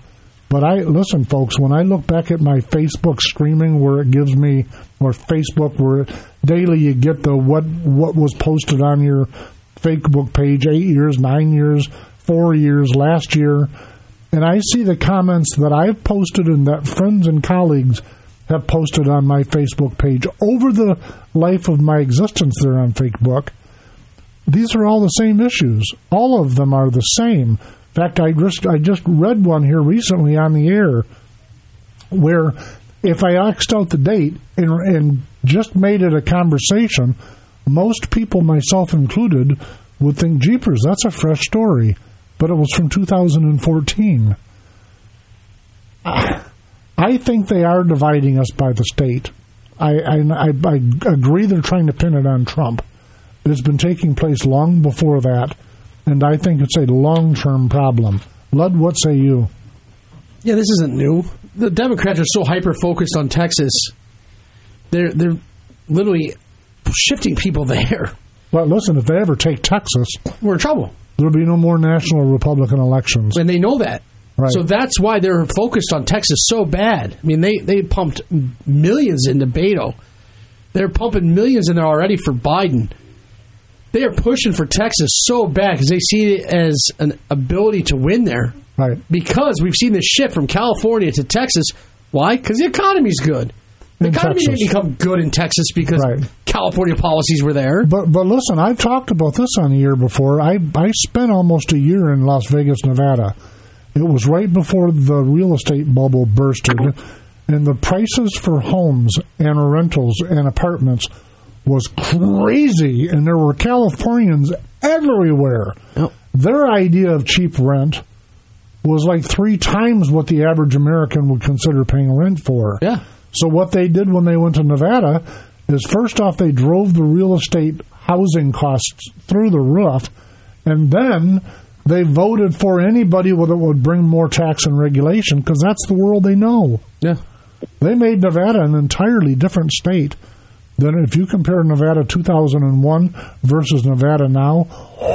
But listen, folks, when I look back at my Facebook streaming where it gives me, or Facebook where daily you get the what was posted on your Facebook page 8 years, 9 years, 4 years, last year, and I see the comments that I've posted and that friends and colleagues have posted on my Facebook page over the life of my existence there on Facebook, these are all the same issues. All of them are the same. In fact, I just read one here recently on the air where if I X'd out the date and just made it a conversation, most people, myself included, would think, jeepers, that's a fresh story. But it was from 2014. I think they are dividing us by the state. I agree they're trying to pin it on Trump. It's been taking place long before that. And I think it's a long-term problem. Lud, what say you? Yeah, this isn't new. The Democrats are so hyper-focused on Texas. They're literally shifting people there. Well, listen, if they ever take Texas, we're in trouble. There'll be no more national Republican elections. And they know that. Right. So that's why they're focused on Texas so bad. I mean, they pumped millions into Beto. They're pumping millions in there already for Biden. They are pushing for Texas so bad because they see it as an ability to win there. Right. Because we've seen this shift from California to Texas. Why? Because the economy's good. The economy didn't become good in Texas because California policies were there. But listen, I've talked about this on the air before. I spent almost a year in Las Vegas, Nevada. It was right before the real estate bubble bursted, and the prices for homes and rentals and apartments was crazy, and there were Californians everywhere. Yep. Their idea of cheap rent was like 3 times what the average American would consider paying rent for. Yeah. So what they did when they went to Nevada is, first off, they drove the real estate housing costs through the roof, and then they voted for anybody that would bring more tax and regulation, because that's the world they know. Yeah. They made Nevada an entirely different state. Then if you compare Nevada 2001 versus Nevada now,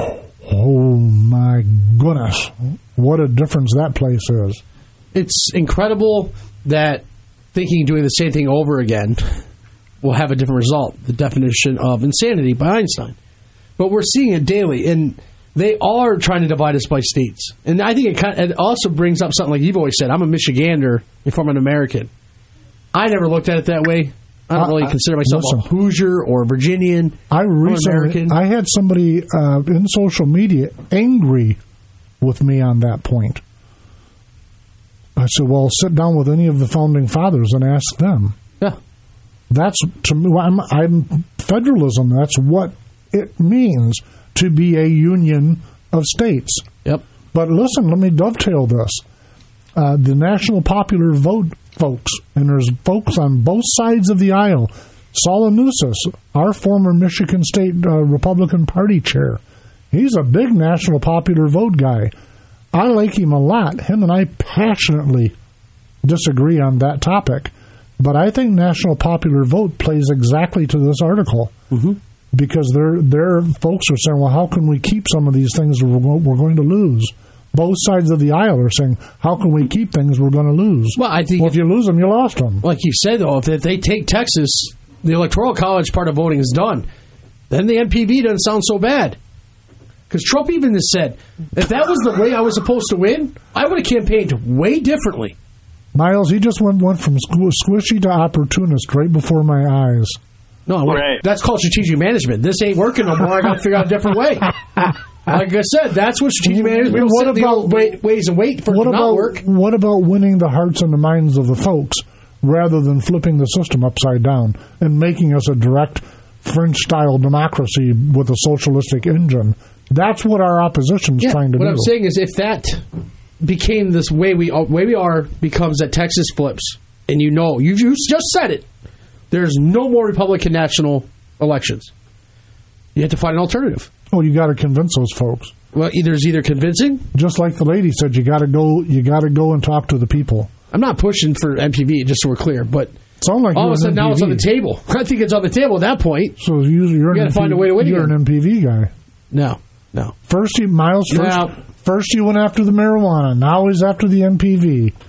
oh my goodness, what a difference that place is. It's incredible that thinking doing the same thing over again will have a different result. The definition of insanity by Einstein. But we're seeing it daily, and they are trying to divide us by states. And I think it also brings up something like you've always said. I'm a Michigander if I'm an American. I never looked at it that way. I don't really consider myself a Hoosier or a Virginian. I had somebody in social media angry with me on that point. I said, well, sit down with any of the founding fathers and ask them. Yeah. That's, to me, I'm federalism. That's what it means to be a union of states. Yep. But listen, let me dovetail this. The national popular vote, folks, and there's folks on both sides of the aisle. Saul Anousis, our former Michigan State Republican Party chair, he's a big national popular vote guy. I like him a lot. Him and I passionately disagree on that topic. But I think national popular vote plays exactly to this article. Mm-hmm. Because their folks are saying, well, how can we keep some of these things we're going to lose? Both sides of the aisle are saying, how can we keep things we're going to lose? Well, I think if you lose them, you lost them. Like you said, though, if they take Texas, the Electoral College part of voting is done. Then the MPV doesn't sound so bad. Because Trump even has said, if that was the way I was supposed to win, I would have campaigned way differently. Miles, he just went from squishy to opportunist right before my eyes. No, that's called strategic management. This ain't working no more. I got to figure out a different way. Like I said, that's what strategic management is. What about ways and wait for it to not work? What about winning the hearts and the minds of the folks rather than flipping the system upside down and making us a direct French-style democracy with a socialistic engine? That's what our opposition is trying to do. What I'm saying is, if that became this way we are, becomes that Texas flips, and you just said it, there's no more Republican national elections. You have to find an alternative. Oh, you got to convince those folks. Well, either convincing, just like the lady said, you got to go and talk to the people. I'm not pushing for MPV, just so we're clear, but like all of a sudden now it's on the table. I think it's on the table at that point. So you're got to find a way to win. You're an MPV guy. No. First you went after the marijuana. Now he's after the MPV.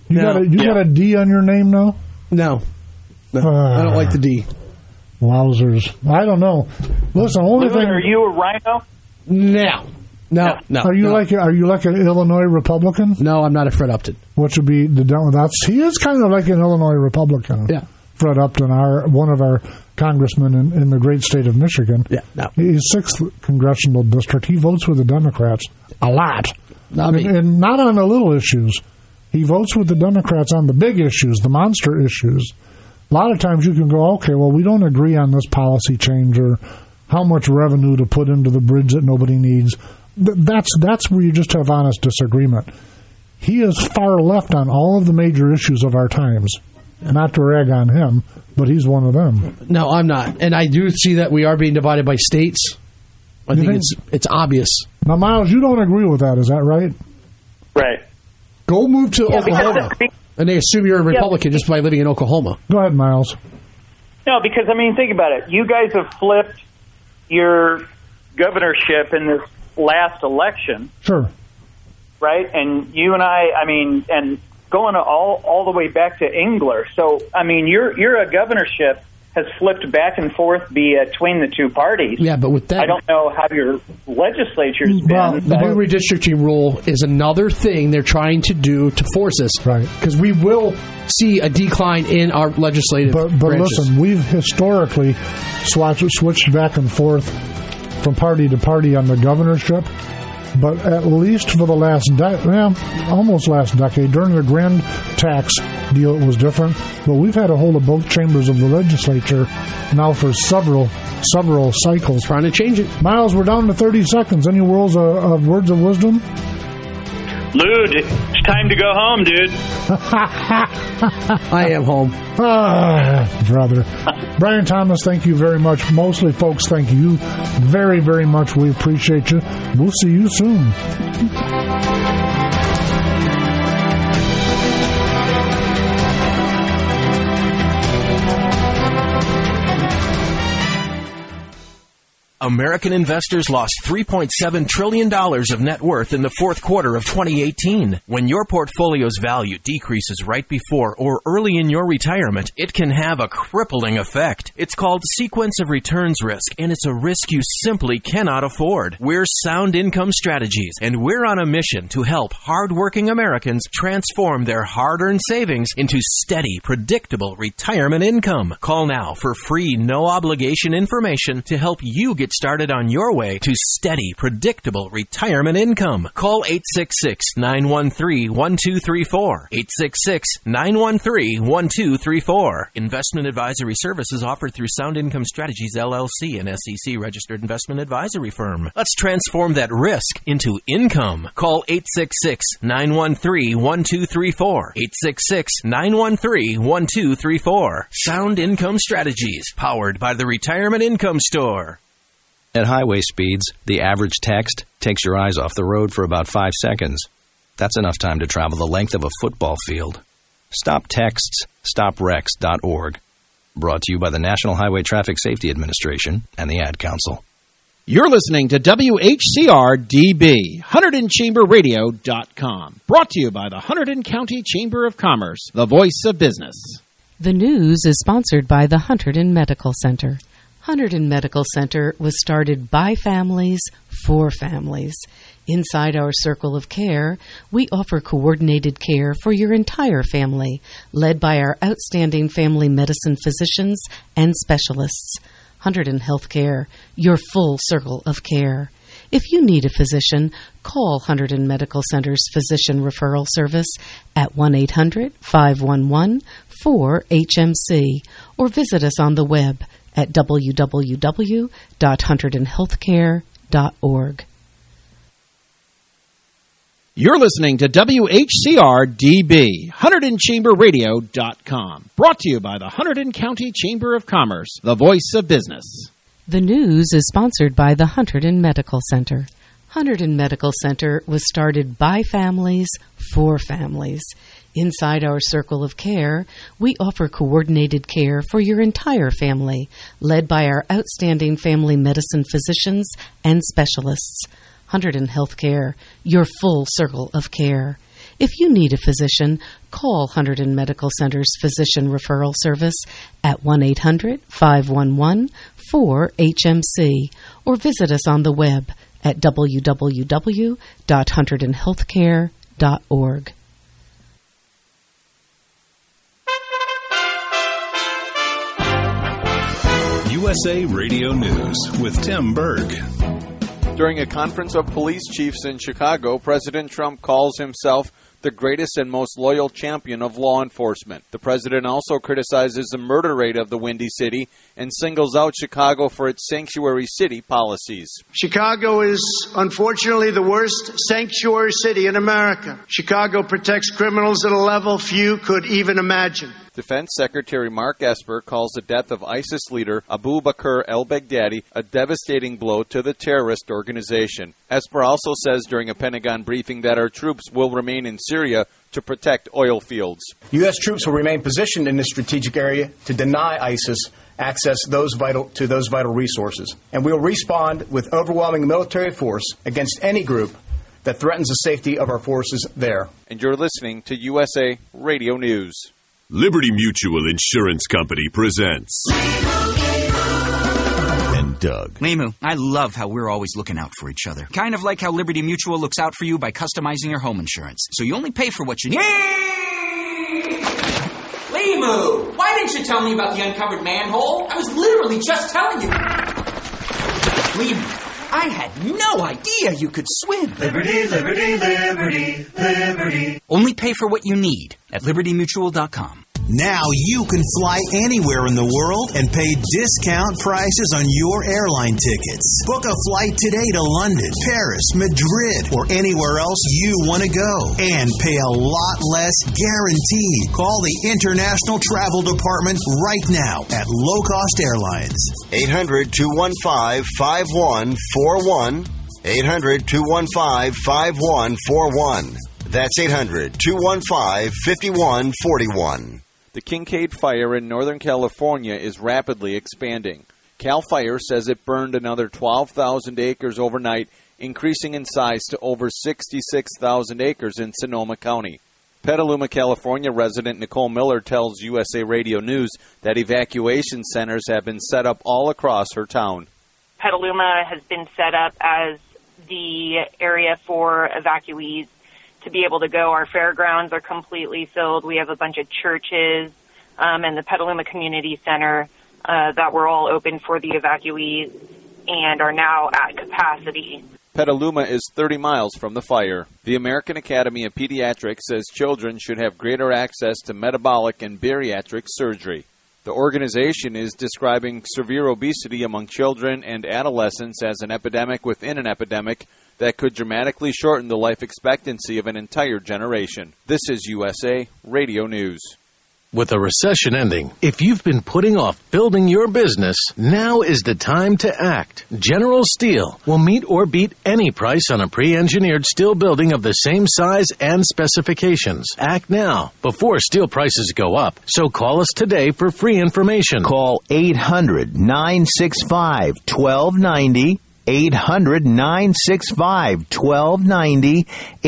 You got a D on your name now? No. I don't like the D. Wowzers. I don't know. Listen, only thing. Are you a rhino? No. Are you like an Illinois Republican? No, I'm not a Fred Upton. Which would be he is kind of like an Illinois Republican. Yeah. Fred Upton, one of our congressmen in the great state of Michigan. Yeah. No. He's 6th congressional district. He votes with the Democrats a lot. And not on the little issues. He votes with the Democrats on the big issues, the monster issues. A lot of times you can go, okay, well, we don't agree on this policy change or how much revenue to put into the bridge that nobody needs. That's where you just have honest disagreement. He is far left on all of the major issues of our times. Not to rag on him, but he's one of them. No, I'm not. And I do see that we are being divided by states. I think it's obvious. Now, Miles, you don't agree with that, is that right? Right. Go move to Oklahoma. And they assume you're a Republican just by living in Oklahoma. Go ahead, Miles. No, because, think about it. You guys have flipped your governorship in this last election. Sure. Right? And you and I and going all the way back to Engler. So, your governorship has flipped back and forth between the two parties. Yeah, but with that... I don't know how your legislature's been. Well, the new redistricting rule is another thing they're trying to do to force us. Right. Because we will see a decline in our legislative But branches. Listen, we've historically switched back and forth from party to party on the governorship. But at least for the almost last decade, during the grand tax deal, it was different. But we've had a hold of both chambers of the legislature now for several cycles. Trying to change it. Miles, we're down to 30 seconds. Any words of wisdom? Lude, it's time to go home, dude. I am home. Brother. Brian Thomas, thank you very much. Mostly, folks, thank you very, very much. We appreciate you. We'll see you soon. American investors lost $3.7 trillion of net worth in the fourth quarter of 2018. When your portfolio's value decreases right before or early in your retirement, it can have a crippling effect. It's called sequence of returns risk, and it's a risk you simply cannot afford. We're Sound Income Strategies, and we're on a mission to help hardworking Americans transform their hard-earned savings into steady, predictable retirement income. Call now for free, no-obligation information to help you get started on your way to steady, predictable retirement income. Call 866-913-1234. 866-913-1234. Investment advisory services offered through Sound Income Strategies, LLC, an SEC-registered investment advisory firm. Let's transform that risk into income. Call 866-913-1234. 866-913-1234. Sound Income Strategies, powered by the Retirement Income Store. At highway speeds, the average text takes your eyes off the road for about 5 seconds. That's enough time to travel the length of a football field. Stop texts, stopwrecks.org. Brought to you by the National Highway Traffic Safety Administration and the Ad Council. You're listening to WHCR-DB, HunterdonChamberRadio.com. Brought to you by the Hunterdon County Chamber of Commerce, the voice of business. The news is sponsored by the Hunterdon Medical Center. Hunterdon Medical Center was started by families for families. Inside our circle of care, we offer coordinated care for your entire family, led by our outstanding family medicine physicians and specialists. Hunterdon Healthcare, your full circle of care. If you need a physician, call Hunterdon Medical Center's Physician Referral Service at 1-800-511-4HMC or visit us on the web at www.hunterdonhealthcare.org. You're listening to WHCR-DB, HunterdonChamberRadio.com. Brought to you by the Hunterdon County Chamber of Commerce, the voice of business. The news is sponsored by the Hunterdon Medical Center. Hunterdon Medical Center was started by families for families. Inside our circle of care, we offer coordinated care for your entire family, led by our outstanding family medicine physicians and specialists. Hunterdon Healthcare, your full circle of care. If you need a physician, call Hunterdon Medical Center's Physician Referral Service at 1-800-511-4HMC or visit us on the web at www.hunterdonhealthcare.org. USA Radio News with Tim Berg. During a conference of police chiefs in Chicago, President Trump calls himself the greatest and most loyal champion of law enforcement. The president also criticizes the murder rate of the Windy City and singles out Chicago for its sanctuary city policies. Chicago is unfortunately the worst sanctuary city in America. Chicago protects criminals at a level few could even imagine. Defense Secretary Mark Esper calls the death of ISIS leader Abu Bakr al-Baghdadi a devastating blow to the terrorist organization. Esper also says during a Pentagon briefing that our troops will remain in Syria to protect oil fields. U.S. troops will remain positioned in this strategic area to deny ISIS access to those vital resources. And we will respond with overwhelming military force against any group that threatens the safety of our forces there. And you're listening to USA Radio News. Liberty Mutual Insurance Company presents and Doug. Limu, I love how we're always looking out for each other. Kind of like how Liberty Mutual looks out for you by customizing your home insurance. So you only pay for what you need. Limu, why didn't you tell me about the uncovered manhole? I was literally just telling you. Limu, I had no idea you could swim. Liberty, liberty, liberty, liberty. Only pay for what you need at libertymutual.com. Now you can fly anywhere in the world and pay discount prices on your airline tickets. Book a flight today to London, Paris, Madrid, or anywhere else you want to go. And pay a lot less guaranteed. Call the International Travel Department right now at Low Cost Airlines. 800-215-5141. 800-215-5141. That's 800-215-5141. The Kincaid Fire in Northern California is rapidly expanding. CAL FIRE says it burned another 12,000 acres overnight, increasing in size to over 66,000 acres in Sonoma County. Petaluma, California resident Nicole Miller tells USA Radio News that evacuation centers have been set up all across her town. Petaluma has been set up as the area for evacuees to be able to go. Our fairgrounds are completely filled. We have a bunch of churches and the Petaluma Community Center that were all open for the evacuees and are now at capacity. Petaluma is 30 miles from the fire. The American Academy of Pediatrics says children should have greater access to metabolic and bariatric surgery. The organization is describing severe obesity among children and adolescents as an epidemic within an epidemic that could dramatically shorten the life expectancy of an entire generation. This is USA Radio News. With a recession ending, if you've been putting off building your business, now is the time to act. General Steel will meet or beat any price on a pre-engineered steel building of the same size and specifications. Act now, before steel prices go up. So call us today for free information. Call 800-965-1290. 800-965-1290,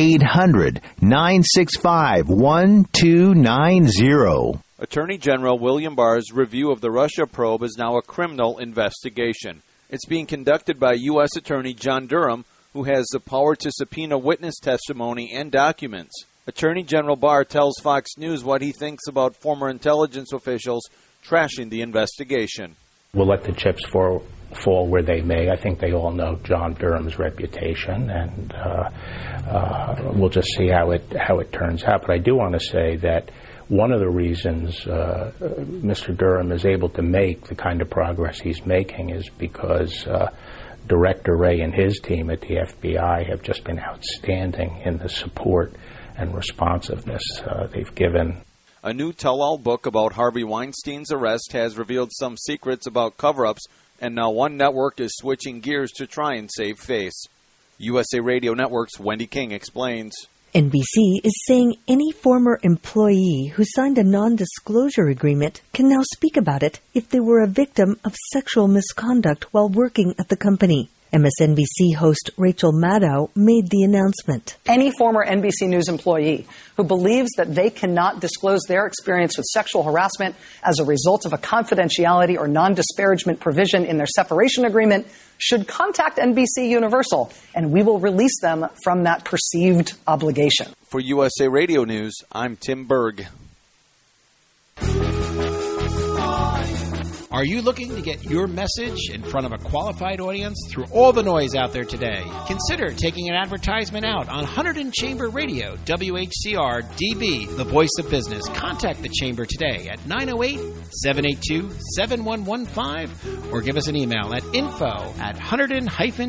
800-965-1290. Attorney General William Barr's review of the Russia probe is now a criminal investigation. It's being conducted by U.S. Attorney John Durham, who has the power to subpoena witness testimony and documents. Attorney General Barr tells Fox News what he thinks about former intelligence officials trashing the investigation. We'll let the chips fall where they may. I think they all know John Durham's reputation, and we'll just see how it turns out. But I do want to say that one of the reasons Mr. Durham is able to make the kind of progress he's making is because Director Wray and his team at the FBI have just been outstanding in the support and responsiveness they've given. A new tell-all book about Harvey Weinstein's arrest has revealed some secrets about cover-ups, and now one network is switching gears to try and save face. USA Radio Network's Wendy King explains. NBC is saying any former employee who signed a non-disclosure agreement can now speak about it if they were a victim of sexual misconduct while working at the company. MSNBC host Rachel Maddow made the announcement. Any former NBC News employee who believes that they cannot disclose their experience with sexual harassment as a result of a confidentiality or non-disparagement provision in their separation agreement should contact NBC Universal, and we will release them from that perceived obligation. For USA Radio News, I'm Tim Berg. Are you looking to get your message in front of a qualified audience through all the noise out there today? Consider taking an advertisement out on Hunterdon Chamber Radio, WHCR DB, the voice of business. Contact the Chamber today at 908-782-7115 or give us an email at info@hunterdon-chamber.com.